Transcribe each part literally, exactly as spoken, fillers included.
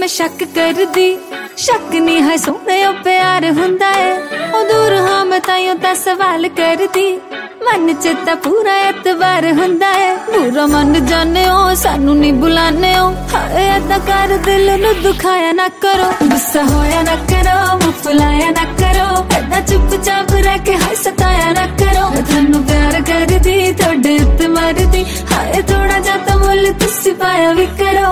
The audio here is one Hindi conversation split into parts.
मैं शक कर दी शक नहीं है सोने प्यार हुंदा है ओ दूर हाँ मैं ताइयों ता सवाल कर दी मन च ता पूरा एतबार हुंदा है बुरा मन जाने हो सानू नहीं बुलाने हो हाय ऐदा कर दिल नू दुखाया ना करो गुस्सा होया ना करो मुँह फुलाया ना करो ऐदा चुपचाप रह के हाय सताया ना करो मैं थानू प्यार कर दी थोड़े उत्ते मर दी हाय थोड़ा जा तो मुल तुसी पाया भी करो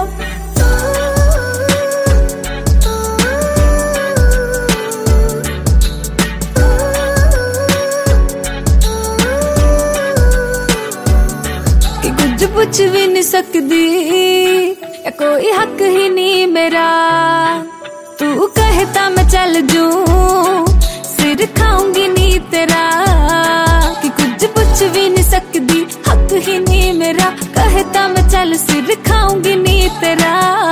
कुछ भी नहीं सकती या कोई हक ही नहीं मेरा तू कहता मैं चल जूं सिर खाऊंगी नहीं तेरा कि कुछ कुछ भी नहीं सकती हक ही नहीं मेरा कहता मैं चल सिर खाऊंगी नहीं तेरा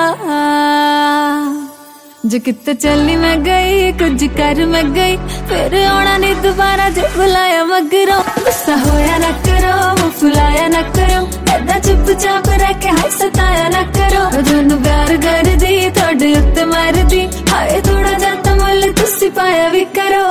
जो कितने चली मैं गई कुछ कर मैं गई फिर आना नहीं दोबारा जो बुलाया मगरों गुस्सा होया ना करो मुँह फुलाया ना करो ऐदा चुपचाप रह के हाय सताया ना करो दोनों प्यार कर दी थोड़े उत्ते मार दी हाय थोड़ा जाता मुल तुसी पाया भी करो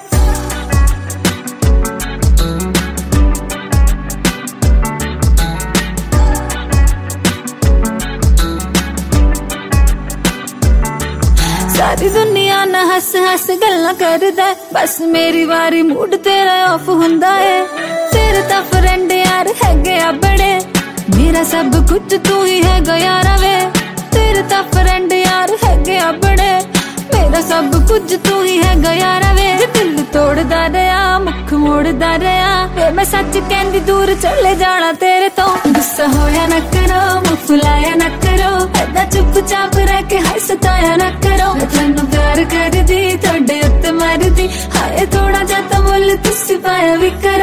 सारी दुनिया ना हस हस गल्ला करदा बस मेरी वारी मूड तेरा ऑफ हुंदा है तेरे ता फ्रेंड यार हैगे आ बड़े मेरा सब कुछ तू ही है यारा वे तेरे ता फ्रेंड यार हैगे आ बड़े मेरा सब कुछ तू ही है यारा वे दिल तोड़दा रहा मुख मोड़दा रहा वे मैं सच कहंदी दूर चले जाना तेरे तो गुस्सा होया ना करो मुँह फुलाया ना करो ऐदा चुपचाप रह के हाय सताया ना करो मैं थानू प्यार कर दी थोड़े उत्ते मर दी हाय थोड़ा जा तो मुल तुसी पाया भी करो